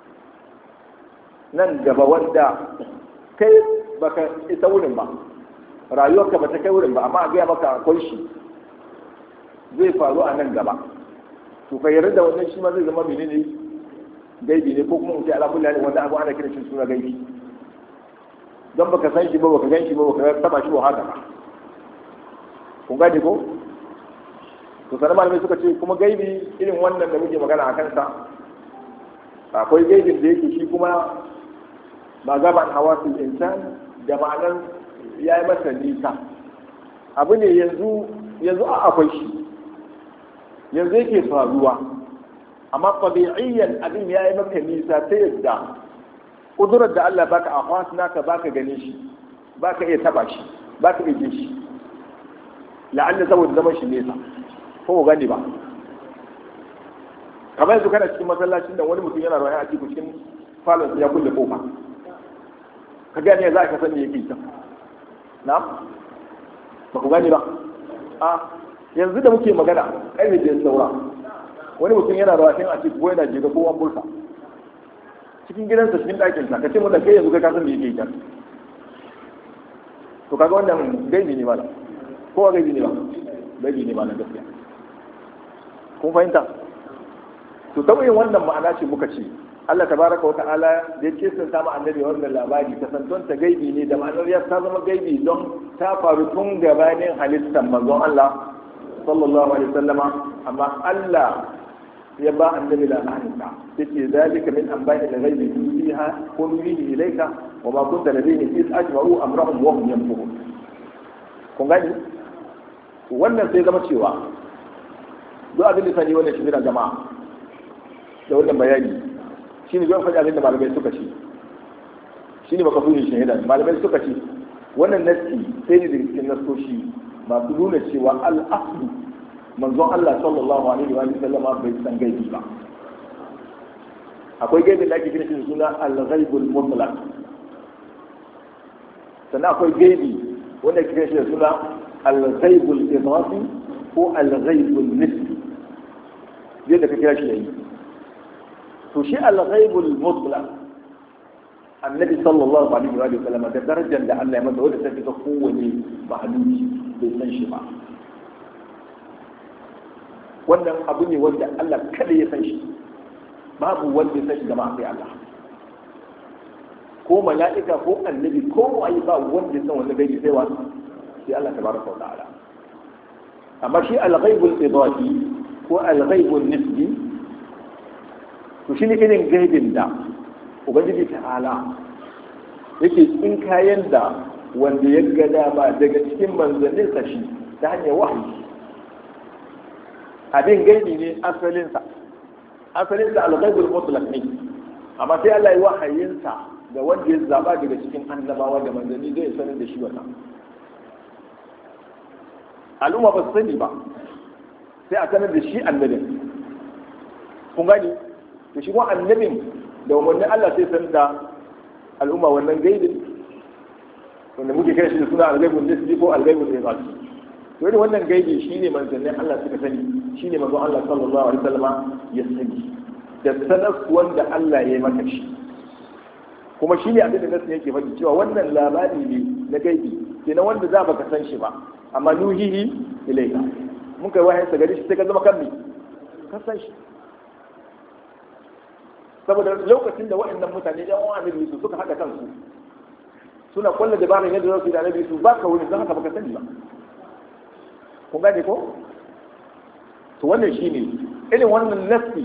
nan gaba wanda kai baka isa wurin ba rayuwarka ba ta kai wurin ba amma a gaya maka akwai shi zai faru a nan gaba to ka yarda da wannan shi ma zai zama menene gaibi ne ko kuma mutum ala kulli halin wanda abu ana kira shi suna gaibi don baka san shi ba baka gan shi ba baka taba shi ba haka ba kun gane ko to sanar malamai suka ce kuma gaibi irin wannan da muke magana a kansa akwai gaibin da yake shi kuma ba gaban hawasul insan da ma'anar ya yi masa nisa abu ne yanzu yanzu a akwai shi yanzu yake faruwa amma tabi'iyyan abin ya yi maka nisa ta yadda kudurar da Allah baka a hasna ka baka gane shi baka iya taba shi baka iya jin shi la'alla saboda zaman shi nesa ko gani ba kamar yanzu kana cikin masallacin da wani mutum yana rayu a cikin falon ya kulle kofa ka gane za ka san me yake can na ba ku gane ba a yanzu da muke magana ƙarfe da saura wani mutum yana rayu a cikin ko yana jiga ko wani bursa cikin gidansa cikin ɗakinsa ka ce mun da kai yanzu kai ka san me yake can to kaga wannan gaibi ne mala ko gaibi ne ba gaibi ne mala gaskiya kun fahimta to tawayin wannan ma'ana ce muka ce Allah tabaraka wa ta'ala da yake sun samu annabi wannan labari kasanton ta gaibi ne da ma'anar ya ta zama gaibi don ta faru tun gabanin halittar manzon Allah sallallahu alaihi wasallama amma Allah ya ba annabi labarinka yace zalika min anba'i al-ghaibi fiha qul bihi ilayka wa ma kunta ladayhim iz ajma'u amrahum wa hum yanfurun. kun gani wannan sai zama cewa duk abin da sani wannan shi da jama'a da wannan bayani shine zan faɗi abin da malamai suka ce shine baka funi shahida malamai suka ce wannan nasi sai ne da cikin nasoshi masu nuna cewa al-aslu manzon Allah sallallahu alaihi wa sallam bai san gaibi ba. Akwai gaibi da ake kira shi suna al-ghaibul mutlaq, sannan akwai gaibi wanda ake kira shi suna al-ghaibul idafi ko al-ghaibul nisbi, yadda ka kira shi yayi. To shi al-ghaibul mutlaq annabi sallallahu alaihi wa sallam da darajar da Allah ya masa wanda ta fita kowane mahaluki bai san shi ba. Wannan abu ne wanda Allah kada ya san shi, babu wanda ya san shi jama'a sai Allah, ko mala'ika ko annabi ko waye ba wanda ya san wanda gaibi sai wa sai Allah tabaraka wa ta'ala. Amma shi al-ghaibul idafi ko al-ghaibul nisbi to shine irin gaibin da ubangiji ta'ala yake in kayan da wanda ya ga dama daga cikin manzannin sa shi ta hanyar wahayi. Abin gaibi ne asalinsa asalinsa al-ghaibul mutlaq ne, amma sai Allah ya wahayinsa ga wanda ya zaba daga cikin annabawa da manzanni zai sanar da shi wannan. Al'umma ba su sani ba sai a sanar da shi annabin. kun gani to shi kuma annabin da umarnin Allah sai sanar da al'umma wannan gaibin wanda muke kira shi da suna al-ghaibul nisbi ko al-ghaibul idafi. to irin wannan gaibi shine manzannin Allah suka sani, shine manzon Allah sallallahu alaihi wasallam ya sani da sanar wanda Allah ya yi maka shi, kuma shine abin da nasu yake faɗi cewa wannan labari ne na gaibi kenan wanda za baka san shi ba amma nuhihi ilaika mun kai wahayi gari shi sai ka zama kan ne ka san shi. saboda lokacin da waɗannan mutane ɗan uwan annabi su suka haɗa kansu suna kwalla dabarar yadda za su yi da annabi su baka wuri don haka baka sani ba. kun gane ko? to wannan shi ne irin wannan nafsi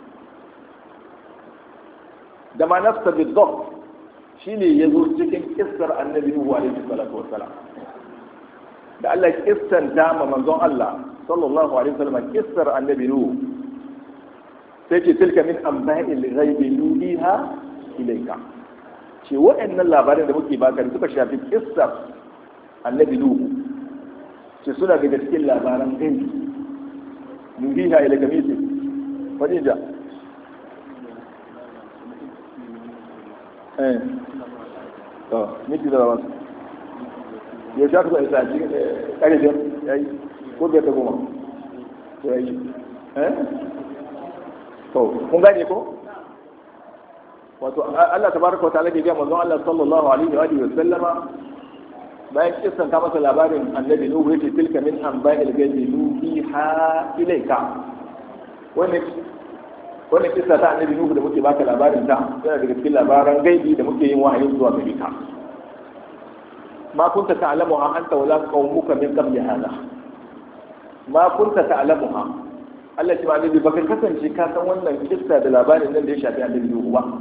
da ma nafsa bidof shi ne ya zo cikin kissar annabi Nuhu alaihi salatu wassalam da Allah kissanta ma manzon Allah sallallahu alaihi wasallam kissar annabi Nuhu sai ce tilka min amba'il ghaibi nuhiha ilayka ce waɗannan labarin da muke baka da suka shafi kissar annabi Nuhu ce suna daga cikin labaran gani nuhiha ila kamisi wani da eh to miki da wasu ya sha ku isa ci kare da yayi ko da ta goma yayi eh to kun gane ko wato Allah tabaraka wa ta'ala ke ga manzon Allah sallallahu alaihi wa alihi wa sallama bayan kissan ta masa labarin annabi Nuhu yace tilka min anba'il ghaibi nuhiha ilayka wannan wannan kissa ta annabi Nuhu da muke baka labarin ta yana daga cikin labaran gaibi da muke yin wahayi zuwa gare ka ma kunta ta'lamuha anta wala qaumuka min qabli hada ma kunta ta'lamuha Allah ya ce annabi baka kasance ka san wannan kissa da labarin nan da ya shafi annabi Nuhu ba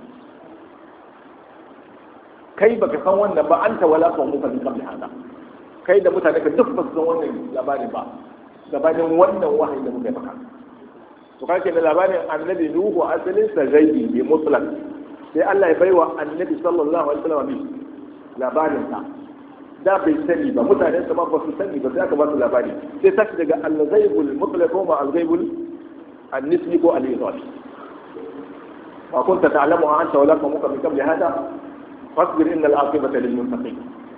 kai baka san wannan ba anta wala qaumuka min qabli hada kai da mutane ka duk ba su san wannan labarin ba gabanin wannan wahayi da muka yi maka to kake da labarin annabi Nuhu asalin sa gaibi bi mutlaq sai Allah ya baiwa annabi sallallahu alaihi wasallam bi labarin sa da bai sani ba mutanen sa ba su sani ba sai aka ba su labari sai tashi daga al-ghaibul mutlaq ko ma al-ghaibul an-nisbi ko al-idafi wa kunta ta'lamu anta wala qaumuka min qabli hada fasbir innal aqibata lil muttaqin.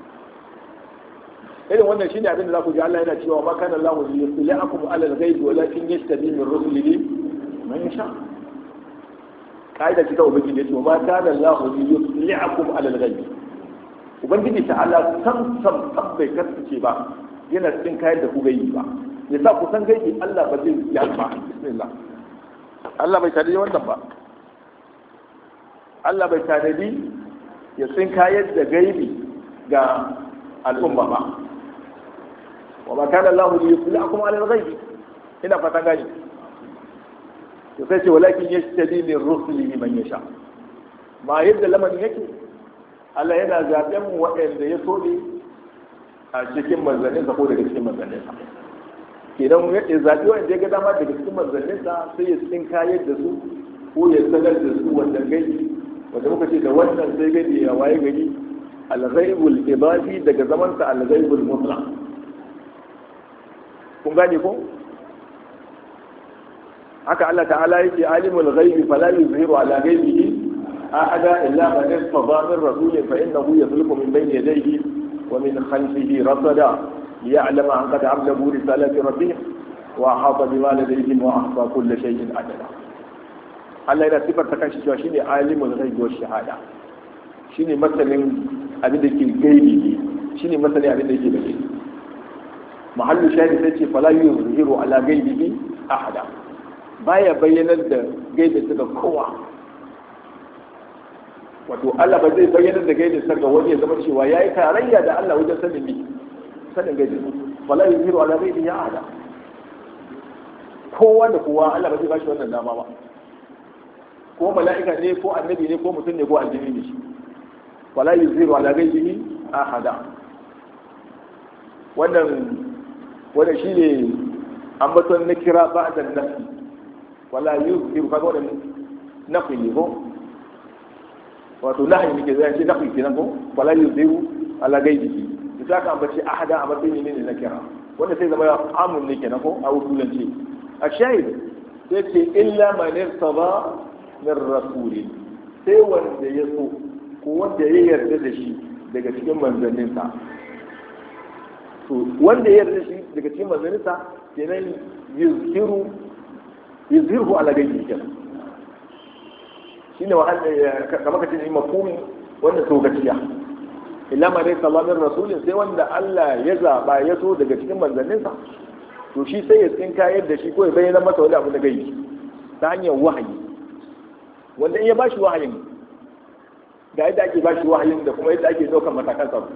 irin wannan shine abin da za ku ji Allah yana cewa ma kana Allahu liyusli'akum 'ala al-ghaibi walakin yastabi min rusulihi man yasha. kaida kita ubangiji yace ma kana Allahu liyusli'akum 'ala al-ghaibi ubangiji ta'ala san san tabbai kasance ba yana cikin kayan da ku gaibi ba yasa ku san gaibi Allah ba zai ya ba bismillah Allah bai tare wannan ba Allah bai tare ya sun kayan da gaibi ga al'umma ba wa ma kana Allah li yusli'akum 'ala al-ghaibi ina fata gani to sai ce walakin yashtadi min rusulihi man yasha ma yadda lamarin yake Allah yana zaben waɗanda ya so ne a cikin manzanninsa ko daga cikin manzanninsa idan ya zaɓi waɗanda ya ga dama daga cikin manzanninsa sai ya cikin kayar da su ko ya sanar da su wanda gaibi wanda muka ce da wannan sai gaibi ya waye gari al-ghaibul idafi daga zamansa al-ghaibul mutlaq kun gane ko haka Allah ta'ala yake alimul ghaibi fala yuzhiru ala ghaibihi ahada illa man irtada min rasulin fa innahu yasluku min bayni yadayhi wa min khalfihi rasada liya'lama an qad ablagu risalati rabbihim wa ahata bima ladayhim wa ahsa kulli shay'in adada Allah yana sifar ta kanshi cewa shine alimul ghaibi wash shahada shine masanin abin da ke gaibi shine masanin abin da yake da gaibi mahallu shahidi sai ce fala yuzhiru ala ghaibihi ahada baya bayyanar da gaibinsa ga kowa wato Allah ba zai bayyanar da gaibinsa ga wani ya zama cewa ya yi tarayya da Allah wajen sanin ne sanin gaibinsa wala yuziru ala ghaibihi ahada kowa da kowa Allah ba zai bashi wannan dama ba ko mala'ika ne ko annabi ne ko mutum ne ko aljini ne wala yuziru ala ghaibihi ahada wannan wannan shine ambaton na kira ba'da nafi wala yuziru kaga wannan nafi ne ko wato nahi ne ke zai ce nafi kenan ko wala yuziru ala ghaibihi da ka ambaci ahada a matsayin ne na kira wanda sai zama amun ne kenan ko a usulanci a shahid sai ce illa man irtada min rasuli sai wanda ya so ko wanda ya yarda da shi daga cikin manzanninsa to wanda ya yarda da shi daga cikin manzanninsa kenan yuzhiru yuzhiru ala ghaibihi kenan shine wanda kamar kace ne mafhumi wanda to gaskiya illa ma dai sallallahu alaihi rasulin sai wanda Allah ya zaba ya so daga cikin manzanninsa to shi sai ya tsinka yadda shi ko ya bayyana masa wani abu da gaibi ta hanyar wahayi wanda in ya bashi wahayin ga yadda ake bashi wahayin da kuma yadda ake daukan matakan sa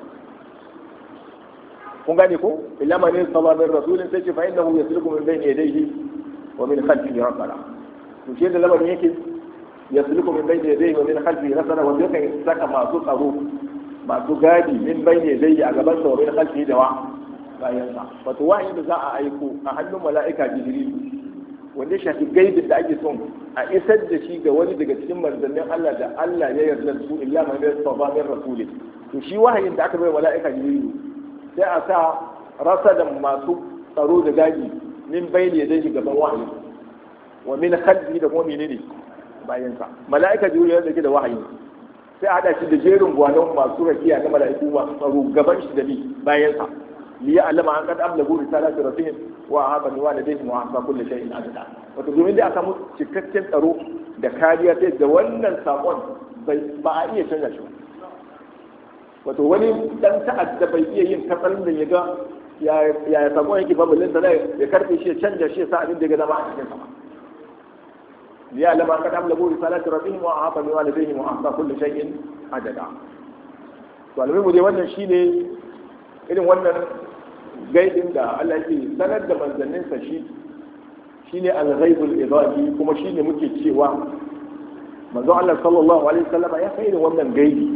kun gane ko illa ma dai sallallahu alaihi rasulin sai ce fa innahu yasluku min bayni yadayhi wa min khalfihi rasala to shi da lamarin yake yasluku min bayni yadayhi wa min khalfihi rasala wanda yake saka masu tsaro masu gadi min bayne zai yi a gaban sa wa min khalfihi da wa bayan sa wato wahayi da za a aiko a hannun mala'ika jibril wanda ya shafi gaibin da ake son a isar da shi ga wani daga cikin manzannin Allah da Allah ya yarda su illa man yasfa min rasuli to shi wahayin da aka bai mala'ika jibril sai a sa rasa da masu tsaro da gadi min bayne zai yi gaban wahayi wa min khalfihi da kuma menene bayan sa mala'ika jibril ya dauke da wahayi sai a haɗa shi da jerin gwanon masu rakiya na mala'iku masu tsaro gaban shi da bi bayan sa li ya alama an kad ablagu risalati rabbihim wa haka ni wa ladayhim wa haka kullu shay'in adada wato domin da aka musu cikakken tsaro da kariya sai da wannan sakon ba a iya canza shi wato wani dan ta'adda bai iya yin katsalin da ya ga ya sakon yake babalin sa ya karbe shi ya canja shi ya sa abin da ya ga zama a cikin sa ليعلم أن قد أبلغوا رسالات ربهم وأحاط بما لديهم وأحصى كل شيء عددا. والمهم dai wannan shine irin wannan gaibin da Allah yake sanar da manzannin sa shi shine al-ghaibul idahi kuma shine muke cewa manzo Allah sallallahu alaihi wasallam ya kai wannan gaibi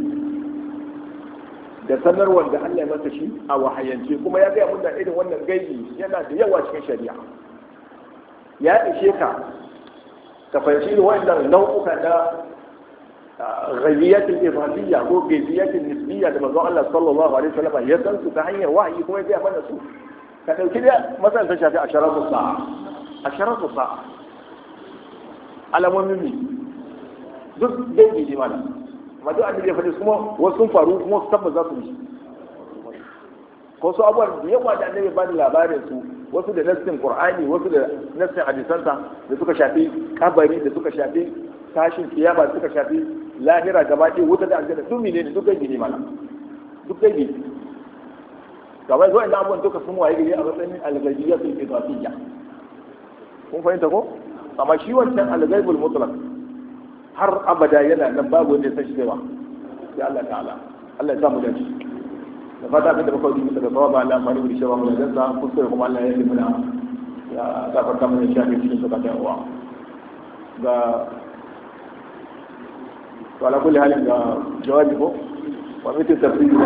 da sanarwar da Allah ya masa shi a wahayance kuma ya ga mun da irin wannan gaibi yana da yawa cikin shari'a ya ishe ka ka fahimci wannan nau'uka na ghaibiyatul ifadiyya ko ghaibiyatul nisbiyya da manzon Allah sallallahu alaihi wasallam ya san su ta hanyar wahayi kuma ya mana su ka dauki da masalan ta shafi asharatu sa'a asharatu sa'a alamomin ne duk dangi ne mana amma duk annabi ya faɗi kuma wasu sun faru kuma su tabbata za su yi ko su abubuwan da yawa da annabi ba da labarin su wasu da nassin qur'ani wasu da nassin hadisanta da suka shafi kabari da suka shafi tashin kiyama da suka shafi lahira gaba ɗaya wuta da aljanna duk ne duk gaibi ne mana duk gaibi kamar zuwa inda abubuwan duka sun waye gari a matsayin al-ghaibiyatul idafiyya kun fahimta ko amma shi wancan al-ghaibul mutlaq har abada yana nan babu wanda ya san shi ba ya Allah ta'ala Allah ya samu dace da fata abin da muka yi daga sawaba Allah ma ne shi ba mu da sa kuskure kuma Allah ya yi mana ya gafarta mana shi a cikin sabata yawa ga to ala kulli halin ga jawabi ko wa mutum tafsiri